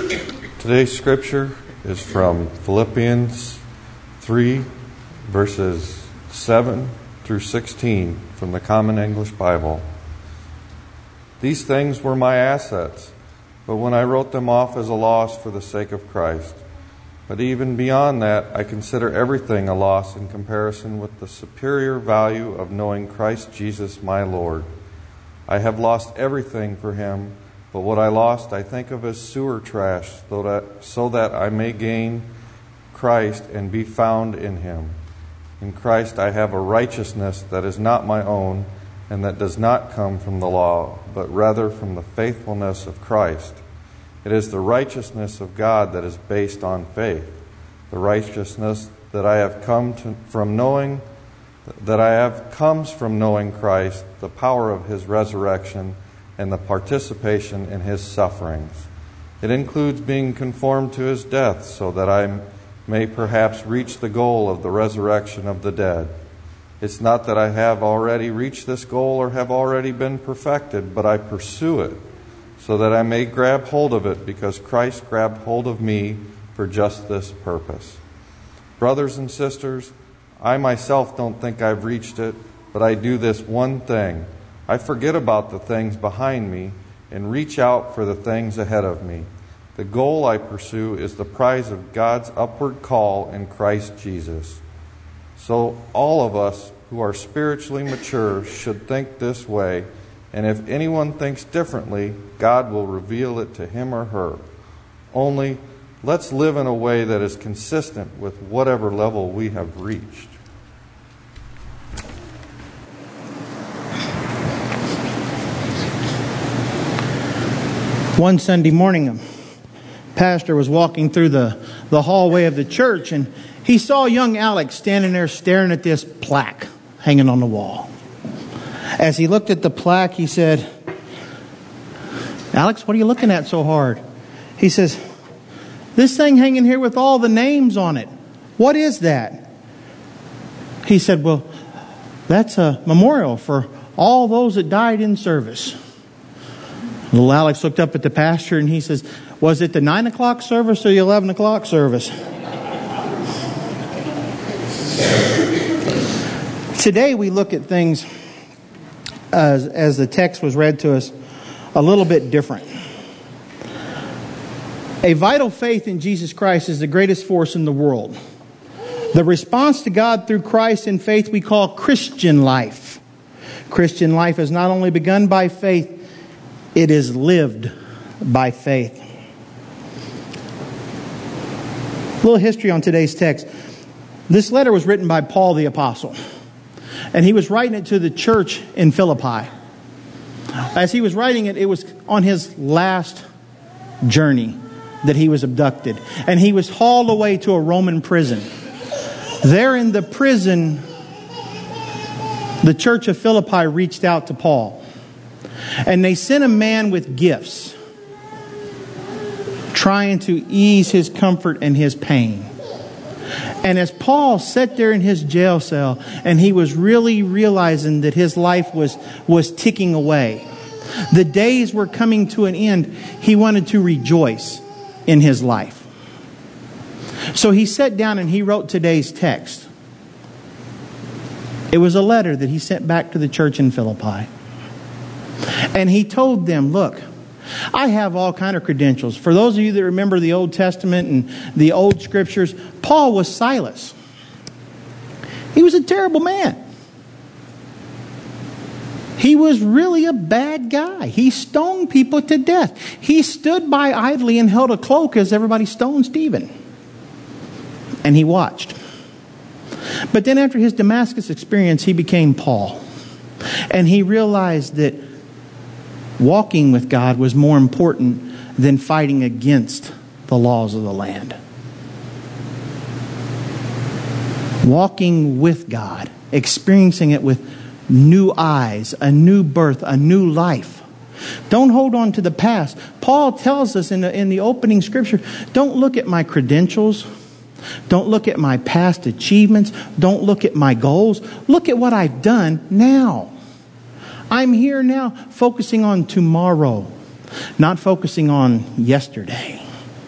Today's scripture is from Philippians 3, verses 7 through 16 from the Common English Bible. These things were my assets, but when I wrote them off as a loss for the sake of Christ. But even beyond that, I consider everything a loss in comparison with the superior value of knowing Christ Jesus my Lord. I have lost everything for Him, but what I lost I think of as sewer trash, so that I may gain Christ and be found in Him. In Christ I have a righteousness that is not my own, and that does not come from the law, but rather from the faithfulness of Christ. It is the righteousness of God that is based on faith, the righteousness that I have comes from knowing Christ, the power of His resurrection, and the participation in His sufferings. It includes being conformed to His death, so that I may perhaps reach the goal of the resurrection of the dead. It's not that I have already reached this goal or have already been perfected, but I pursue it, so that I may grab hold of it, because Christ grabbed hold of me for just this purpose. Brothers and sisters, I myself don't think I've reached it, but I do this one thing. I forget about the things behind me and reach out for the things ahead of me. The goal I pursue is the prize of God's upward call in Christ Jesus. So all of us who are spiritually mature should think this way, and if anyone thinks differently, God will reveal it to him or her. Only, let's live in a way that is consistent with whatever level we have reached. One Sunday morning, a pastor was walking through the hallway of the church, and he saw young Alex standing there staring at this plaque hanging on the wall. As he looked at the plaque, he said, "Alex, what are you looking at so hard?" He says, "This thing hanging here with all the names on it, what is that?" He said, "Well, that's a memorial for all those that died in service." Little Alex looked up at the pastor and he says, "Was it the 9 o'clock service or the 11 o'clock service?" Today we look at things, as the text was read to us, a little bit different. A vital faith in Jesus Christ is the greatest force in the world. The response to God through Christ and faith we call Christian life. Christian life has not only begun by faith, it is lived by faith. A little history on today's text. This letter was written by Paul the Apostle, and he was writing it to the church in Philippi. As he was writing it, it was on his last journey that he was abducted, and he was hauled away to a Roman prison. There in the prison, the church of Philippi reached out to Paul. And they sent a man with gifts, trying to ease his comfort and his pain. And as Paul sat there in his jail cell, and he was really realizing that his life was ticking away, the days were coming to an end, he wanted to rejoice in his life. So he sat down and he wrote today's text. It was a letter that he sent back to the church in Philippi. And he told them, "Look, I have all kind of credentials. For those of you that remember the Old Testament and the old scriptures, Paul was Silas. He was a terrible man. He was really a bad guy. He stoned people to death. He stood by idly and held a cloak as everybody stoned Stephen. And he watched. But then after his Damascus experience, he became Paul. And he realized that walking with God was more important than fighting against the laws of the land. Walking with God, experiencing it with new eyes, a new birth, a new life. Don't hold on to the past. Paul tells us in the opening scripture, don't look at my credentials. Don't look at my past achievements. Don't look at my goals. Look at what I've done now. I'm here now focusing on tomorrow, not focusing on yesterday.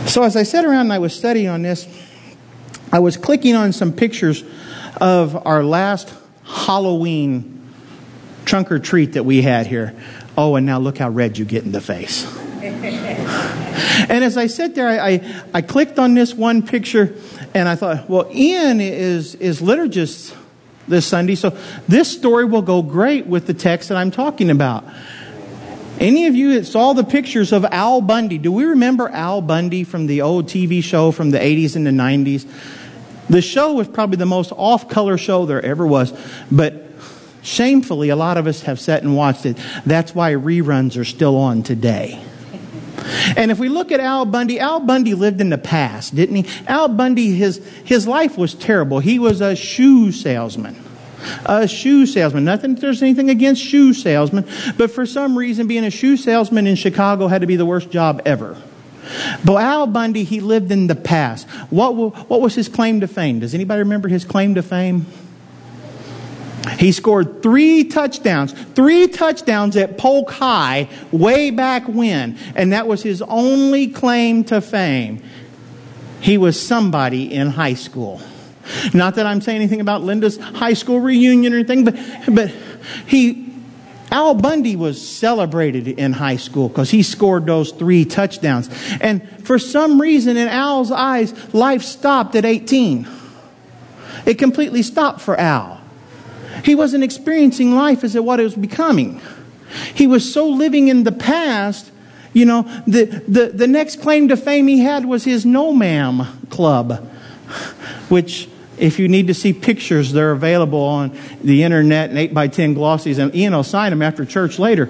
So as I sat around and I was studying on this, I was clicking on some pictures of our last Halloween trunk or treat that we had here. Oh, and now look how red you get in the face. And as I sat there, I clicked on this one picture, and I thought, well, Ian is liturgist this Sunday, so this story will go great with the text that I'm talking about. Any of you that saw the pictures of Al Bundy, do we remember Al Bundy from the old TV show from the 80s and the 90s? The show was probably the most off-color show there ever was, but shamefully, a lot of us have sat and watched it. That's why reruns are still on today. And if we look at Al Bundy lived in the past, didn't he? Al Bundy, his life was terrible. He was a shoe salesman. Nothing that there's anything against shoe salesmen, but for some reason, being a shoe salesman in Chicago had to be the worst job ever. But Al Bundy, he lived in the past. What was his claim to fame? Does anybody remember his claim to fame? He scored 3 touchdowns at Polk High way back when. And that was his only claim to fame. He was somebody in high school. Not that I'm saying anything about Linda's high school reunion or anything, but Al Bundy was celebrated in high school because he scored those 3 touchdowns. And for some reason, in Al's eyes, life stopped at 18. It completely stopped for Al. He wasn't experiencing life as what it was becoming. He was so living in the past. You know, the next claim to fame he had was his No Ma'am Club, which, if you need to see pictures, they're available on the internet and 8x10 glossies, and Ian will sign them after church later.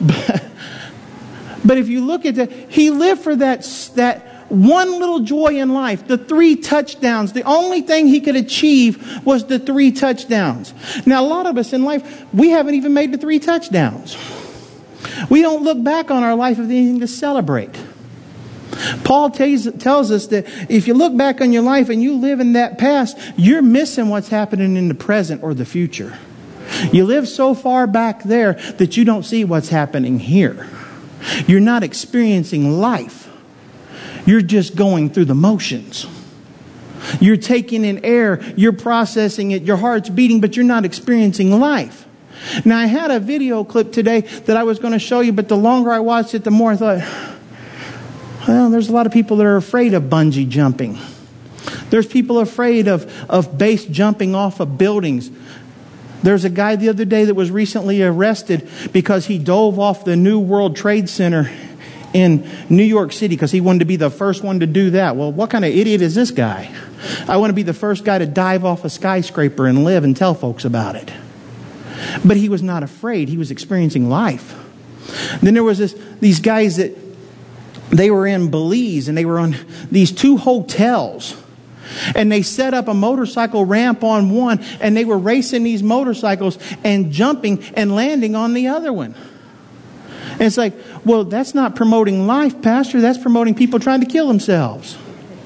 But if you look at that, he lived for that one little joy in life, the 3 touchdowns. The only thing he could achieve was the 3 touchdowns. Now, a lot of us in life, we haven't even made the 3 touchdowns. We don't look back on our life with anything to celebrate. Paul tells us that if you look back on your life and you live in that past, you're missing what's happening in the present or the future. You live so far back there that you don't see what's happening here. You're not experiencing life. You're just going through the motions. You're taking in air, you're processing it, your heart's beating, but you're not experiencing life. Now, I had a video clip today that I was going to show you, but the longer I watched it, the more I thought, well, there's a lot of people that are afraid of bungee jumping. There's people afraid of base jumping off of buildings. There's a guy the other day that was recently arrested because he dove off the New World Trade Center in New York City because he wanted to be the first one to do that. Well, what kind of idiot is this guy? I want to be the first guy to dive off a skyscraper and live and tell folks about it. But he was not afraid. He was experiencing life. Then there was these guys that they were in Belize and they were on these 2 hotels. And they set up a motorcycle ramp on one and they were racing these motorcycles and jumping and landing on the other one. And it's like, well, that's not promoting life, Pastor. That's promoting people trying to kill themselves.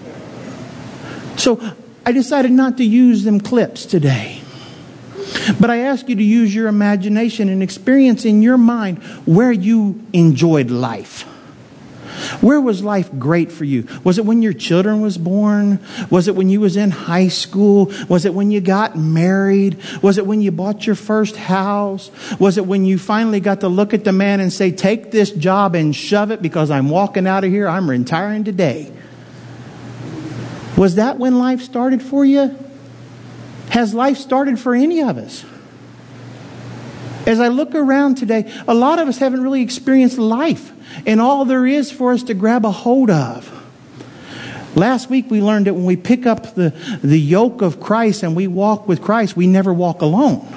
So I decided not to use them clips today. But I ask you to use your imagination and experience in your mind where you enjoyed life. Where was life great for you? Was it when your children was born? Was it when you was in high school? Was it when you got married? Was it when you bought your first house? Was it when you finally got to look at the man and say, take this job and shove it because I'm walking out of here. I'm retiring today. Was that when life started for you? Has life started for any of us? As I look around today, a lot of us haven't really experienced life and all there is for us to grab a hold of. Last week we learned that when we pick up the yoke of Christ and we walk with Christ, we never walk alone.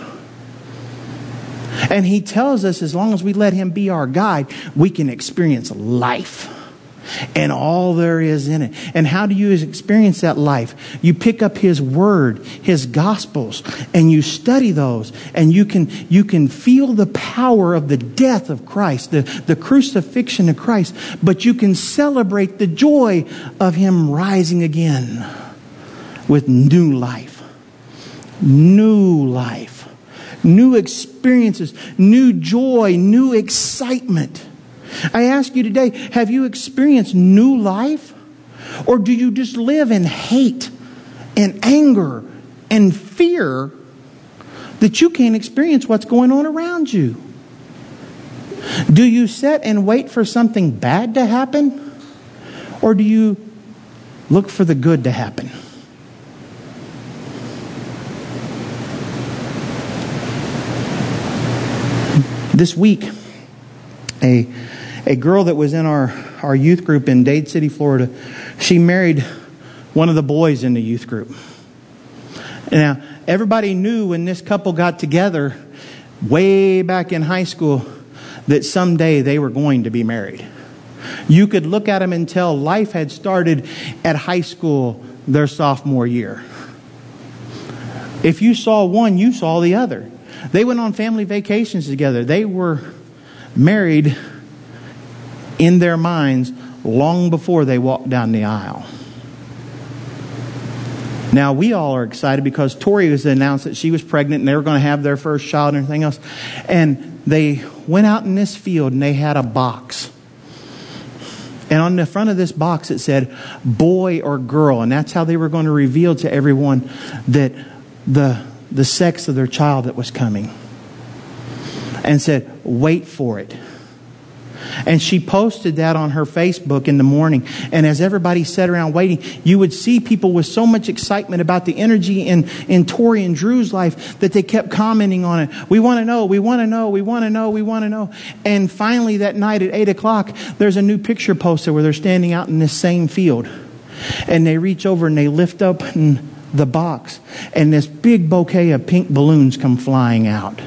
And He tells us as long as we let Him be our guide, we can experience life and all there is in it. And how do you experience that life? You pick up His Word, His Gospels, and you study those. And you can feel the power of the death of Christ, the crucifixion of Christ. But you can celebrate the joy of Him rising again with new life. New life. New experiences. New joy. New excitement. I ask you today, have you experienced new life? Or do you just live in hate and anger and fear that you can't experience what's going on around you? Do you sit and wait for something bad to happen? Or do you look for the good to happen? This week, a girl that was in our youth group in Dade City, Florida, she married one of the boys in the youth group. Now, everybody knew when this couple got together way back in high school that someday they were going to be married. You could look at them and tell life had started at high school their sophomore year. If you saw one, you saw the other. They went on family vacations together. They were married in their minds long before they walked down the aisle. Now, we all are excited because Tori was announced that she was pregnant and they were going to have their first child and everything else. And they went out in this field and they had a box. And on the front of this box it said boy or girl. And that's how they were going to reveal to everyone that the sex of their child that was coming. And said, wait for it. And she posted that on her Facebook in the morning. And as everybody sat around waiting, you would see people with so much excitement about the energy in Tori and Drew's life that they kept commenting on it. We want to know, we want to know, we want to know, we want to know. And finally that night at 8 o'clock, there's a new picture posted where they're standing out in this same field. And they reach over and they lift up the box. And this big bouquet of pink balloons come flying out.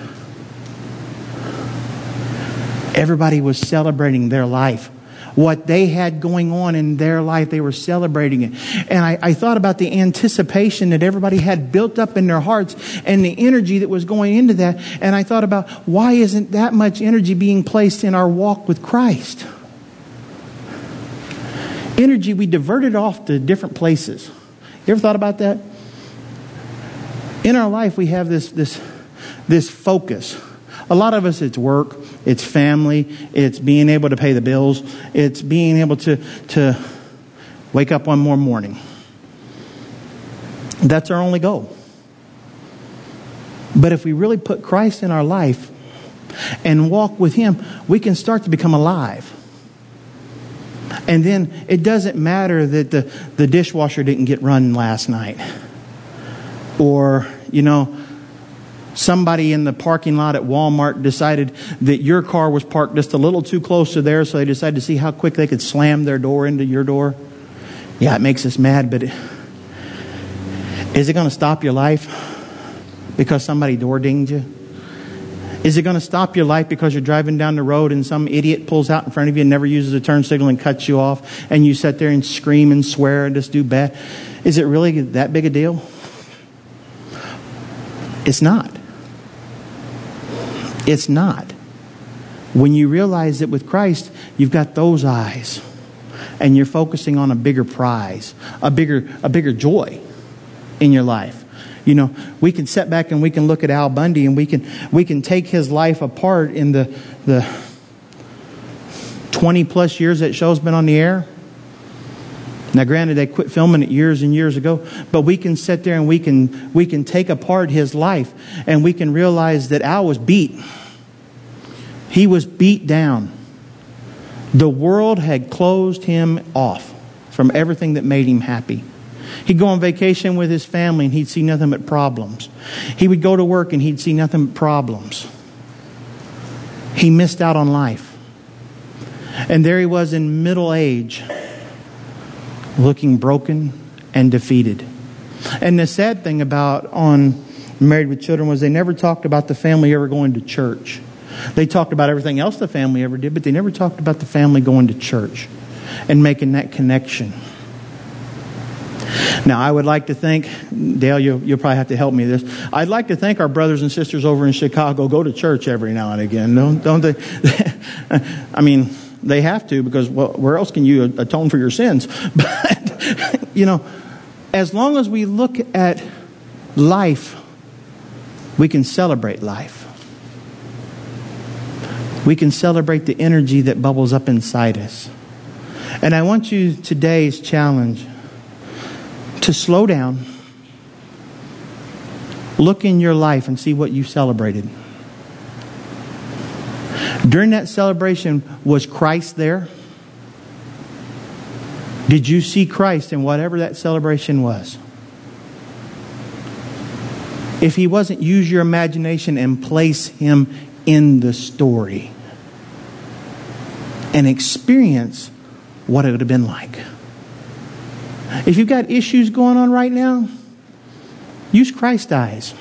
Everybody was celebrating their life. What they had going on in their life, they were celebrating it. And I thought about the anticipation that everybody had built up in their hearts and the energy that was going into that. And I thought about, why isn't that much energy being placed in our walk with Christ? Energy, we diverted off to different places. You ever thought about that? In our life, we have this focus. A lot of us, it's work, it's family, it's being able to pay the bills, it's being able to wake up one more morning. That's our only goal. But if we really put Christ in our life and walk with Him, we can start to become alive. And then it doesn't matter that the dishwasher didn't get run last night. Or, somebody in the parking lot at Walmart decided that your car was parked just a little too close to theirs, so they decided to see how quick they could slam their door into your door. Yeah, it makes us mad, but is it going to stop your life because somebody door dinged you? Is it going to stop your life because you're driving down the road and some idiot pulls out in front of you and never uses a turn signal and cuts you off, and you sit there and scream and swear and just do bad? Is it really that big a deal? It's not. It's not. When you realize that with Christ, you've got those eyes and you're focusing on a bigger prize, a bigger joy in your life. We can sit back and we can look at Al Bundy and we can take his life apart in the 20 plus years that show's been on the air. Now, granted, they quit filming it years and years ago, but we can sit there and we can take apart his life and we can realize that Al was beat. He was beat down. The world had closed him off from everything that made him happy. He'd go on vacation with his family and he'd see nothing but problems. He would go to work and he'd see nothing but problems. He missed out on life. And there he was in middle age, looking broken and defeated. And the sad thing about on Married with Children was they never talked about the family ever going to church. They talked about everything else the family ever did, but they never talked about the family going to church and making that connection. Now, I would like to think, Dale, you'll probably have to help me with this. I'd like to think our brothers and sisters over in Chicago go to church every now and again, don't they? I mean, they have to, because where else can you atone for your sins? But, as long as we look at life, we can celebrate life. We can celebrate the energy that bubbles up inside us. And I want you, today's challenge, to slow down, look in your life and see what you celebrated. During that celebration, was Christ there? Did you see Christ in whatever that celebration was? If He wasn't, use your imagination and place Him in the story. And experience what it would have been like. If you've got issues going on right now, use Christ's eyes.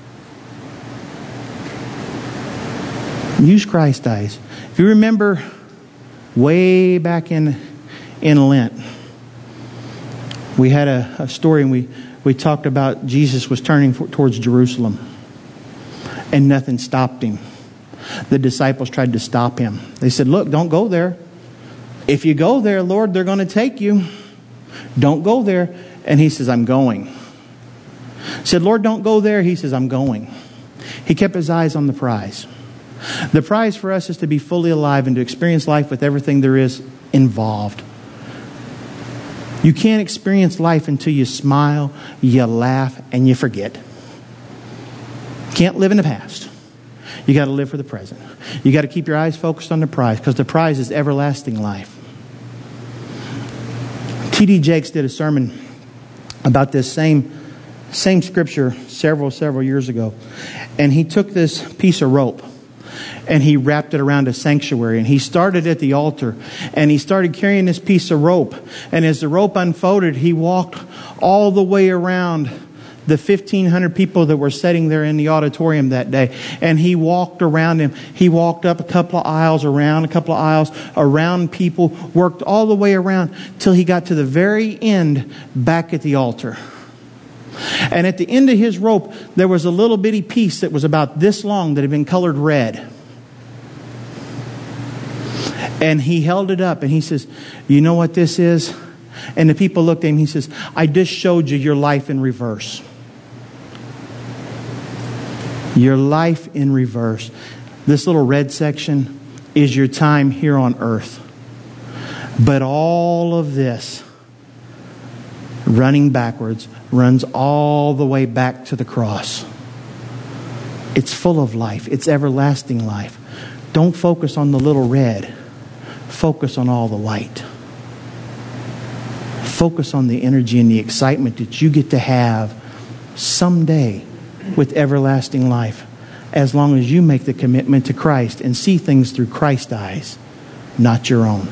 Use Christ's eyes. If you remember way back in Lent, we had a story and we talked about Jesus was turning towards Jerusalem and nothing stopped Him. The disciples tried to stop Him. They said, look, don't go there. If you go there, Lord, they're going to take you. Don't go there. And He says, I'm going. Said, Lord, don't go there. He says, I'm going. He kept His eyes on the prize. The prize for us is to be fully alive and to experience life with everything there is involved. You can't experience life until you smile, you laugh, and you forget. Can't live in the past. You got to live for the present. You got to keep your eyes focused on the prize, because the prize is everlasting life. T.D. Jakes did a sermon about this same scripture several years ago. And he took this piece of rope and he wrapped it around a sanctuary. And he started at the altar and he started carrying this piece of rope. And as the rope unfolded, he walked all the way around the 1,500 people that were sitting there in the auditorium that day. And he walked around him. He walked up a couple of aisles, around a couple of aisles, around people, worked all the way around till he got to the very end back at the altar. And at the end of his rope, there was a little bitty piece that was about this long that had been colored red. And he held it up and he says, you know what this is? And the people looked at him and he says, I just showed you your life in reverse. Your life in reverse. This little red section is your time here on earth. But all of this, running backwards, runs all the way back to the cross. It's full of life. It's everlasting life. Don't focus on the little red. Focus on all the white. Focus on the energy and the excitement that you get to have someday with everlasting life, as long as you make the commitment to Christ and see things through Christ's eyes, not your own.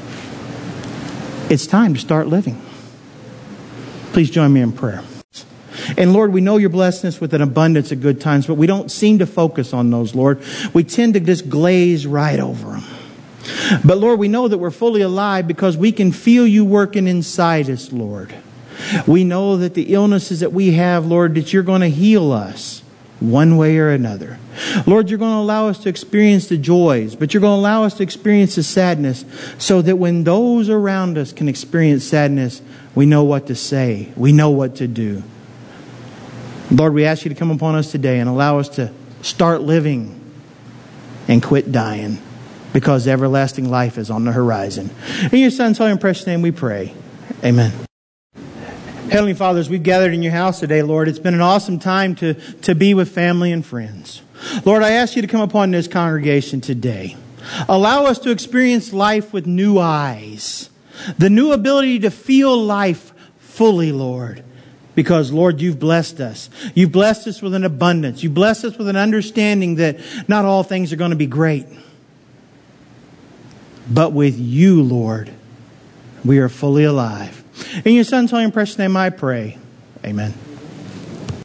It's time to start living. Please join me in prayer. And Lord, we know You're blessing us with an abundance of good times, but we don't seem to focus on those, Lord. We tend to just glaze right over them. But Lord, we know that we're fully alive because we can feel You working inside us, Lord. We know that the illnesses that we have, Lord, that You're going to heal us one way or another. Lord, You're going to allow us to experience the joys, but You're going to allow us to experience the sadness so that when those around us can experience sadness, we know what to say. We know what to do. Lord, we ask You to come upon us today and allow us to start living and quit dying, because everlasting life is on the horizon. In Your Son's holy and precious name we pray. Amen. Heavenly Father, as we've gathered in Your house today, Lord, it's been an awesome time to be with family and friends. Lord, I ask You to come upon this congregation today. Allow us to experience life with new eyes. The new ability to feel life fully, Lord. Because, Lord, You've blessed us. You've blessed us with an abundance. You've blessed us with an understanding that not all things are going to be great. But with You, Lord, we are fully alive. In Your Son's holy and precious name I pray. Amen.